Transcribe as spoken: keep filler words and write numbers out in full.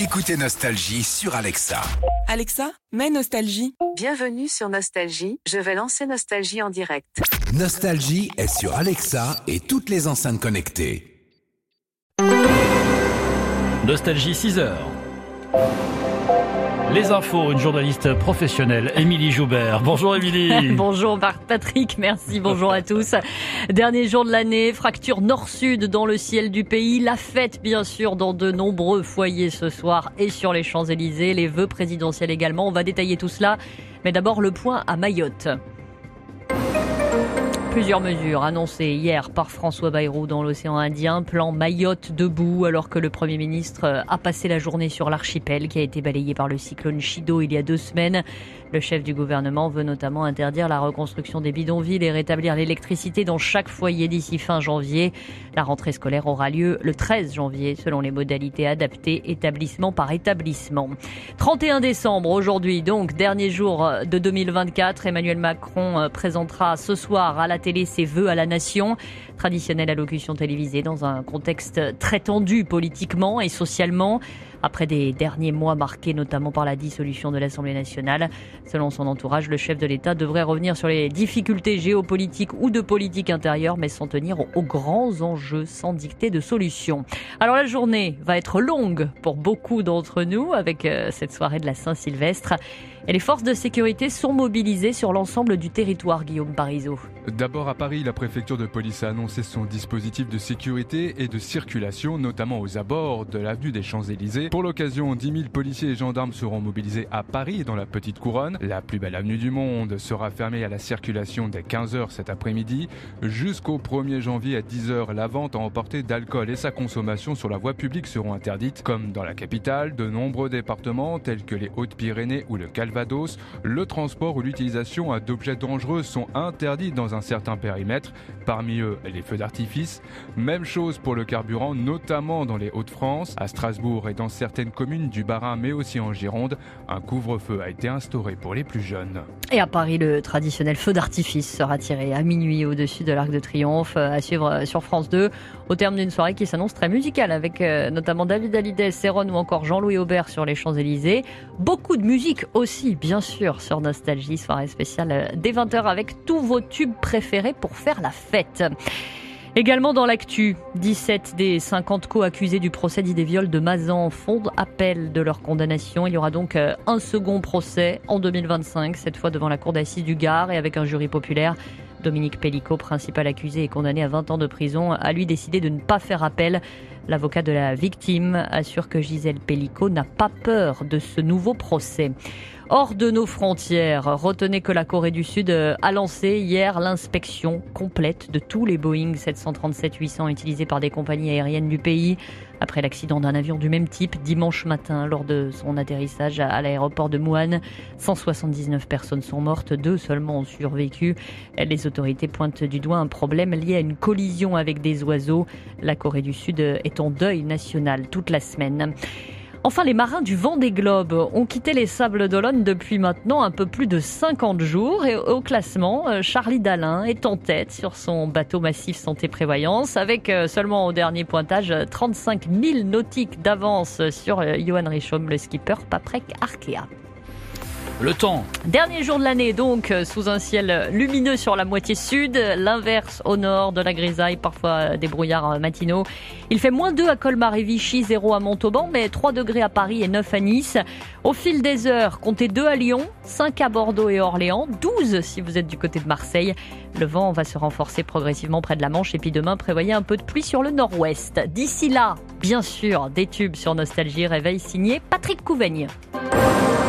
Écoutez Nostalgie sur Alexa. Alexa, mets Nostalgie. Bienvenue sur Nostalgie, je vais lancer Nostalgie en direct. Nostalgie est sur Alexa et toutes les enceintes connectées. Nostalgie six heures. Les infos, une journaliste professionnelle, Émilie Joubert. Bonjour Émilie. Bonjour Patrick, merci, bonjour à tous. Dernier jour de l'année, fracture nord-sud dans le ciel du pays. La fête bien sûr dans de nombreux foyers ce soir et sur les Champs-Élysées. Les vœux présidentiels également, on va détailler tout cela. Mais d'abord le point à Mayotte. Plusieurs mesures annoncées hier par François Bayrou dans l'océan Indien. Plan Mayotte debout alors que le Premier ministre a passé la journée sur l'archipel qui a été balayé par le cyclone Chido il y a deux semaines. Le chef du gouvernement veut notamment interdire la reconstruction des bidonvilles et rétablir l'électricité dans chaque foyer d'ici fin janvier. La rentrée scolaire aura lieu le treize janvier selon les modalités adaptées établissement par établissement. trente et un décembre aujourd'hui donc, dernier jour de deux mille vingt-quatre. Emmanuel Macron présentera ce soir à la télé ses vœux à la nation. Traditionnelle allocution télévisée dans un contexte très tendu politiquement et socialement. Après des derniers mois marqués notamment par la dissolution de l'Assemblée nationale. Selon son entourage, le chef de l'État devrait revenir sur les difficultés géopolitiques ou de politique intérieure, mais s'en tenir aux grands enjeux sans dicter de solution. Alors la journée va être longue pour beaucoup d'entre nous avec cette soirée de la Saint-Sylvestre. Et les forces de sécurité sont mobilisées sur l'ensemble du territoire, Guillaume Parisot. D'abord à Paris, la préfecture de police a annoncé son dispositif de sécurité et de circulation, notamment aux abords de l'avenue des Champs-Élysées. Pour l'occasion, dix mille policiers et gendarmes seront mobilisés à Paris et dans la Petite Couronne. La plus belle avenue du monde sera fermée à la circulation dès quinze heures cet après-midi. Jusqu'au premier janvier à dix heures, la vente à emporter d'alcool et sa consommation sur la voie publique seront interdites. Comme dans la capitale, de nombreux départements tels que les Hautes-Pyrénées ou le Calvados, le transport ou l'utilisation d'objets dangereux sont interdits dans un certain périmètre, parmi eux les feux d'artifice. Même chose pour le carburant, notamment dans les Hauts-de-France. À Strasbourg et dans certaines communes du Bas-Rhin, mais aussi en Gironde, un couvre-feu a été instauré pour les plus jeunes. Et à Paris, le traditionnel feu d'artifice sera tiré à minuit au-dessus de l'Arc de Triomphe, à suivre sur France deux, au terme d'une soirée qui s'annonce très musicale, avec notamment David Hallyday, Céron ou encore Jean-Louis Aubert sur les Champs-Élysées. Beaucoup de musique aussi, bien sûr, sur Nostalgie, soirée spéciale dès vingt heures avec tous vos tubes préférés pour faire la fête. Également dans l'actu, dix-sept des cinquante co-accusés du procès dit des viols de Mazan font appel de leur condamnation. Il y aura donc un second procès en deux mille vingt-cinq, cette fois devant la cour d'assises du Gard et avec un jury populaire. Dominique Pellicot, principal accusé et condamné à vingt ans de prison, a lui décidé de ne pas faire appel. L'avocat de la victime assure que Gisèle Pellicot n'a pas peur de ce nouveau procès. Hors de nos frontières, retenez que la Corée du Sud a lancé hier l'inspection complète de tous les Boeing sept cent trente-sept huit cents utilisés par des compagnies aériennes du pays. Après l'accident d'un avion du même type dimanche matin lors de son atterrissage à l'aéroport de Muan, cent soixante-dix-neuf personnes sont mortes, deux seulement ont survécu. Les autorités pointent du doigt un problème lié à une collision avec des oiseaux. La Corée du Sud est en deuil national toute la semaine. Enfin, les marins du Vendée Globe ont quitté les Sables d'Olonne depuis maintenant un peu plus de cinquante jours. Et au classement, Charlie Dalin est en tête sur son bateau massif Santé Prévoyance avec seulement au dernier pointage trente-cinq mille nautiques d'avance sur Johan Richomme, le skipper Paprec Arkea. Le temps. Dernier jour de l'année donc, sous un ciel lumineux sur la moitié sud, l'inverse au nord, de la grisaille, parfois des brouillards matinaux. Il fait moins deux à Colmar et Vichy, zéro à Montauban, mais trois degrés à Paris et neuf à Nice. Au fil des heures, comptez deux à Lyon, cinq à Bordeaux et Orléans, douze si vous êtes du côté de Marseille. Le vent va se renforcer progressivement près de la Manche et puis demain, prévoyez un peu de pluie sur le nord-ouest. D'ici là, bien sûr, des tubes sur Nostalgie, réveil signé Patrick Couvaigne.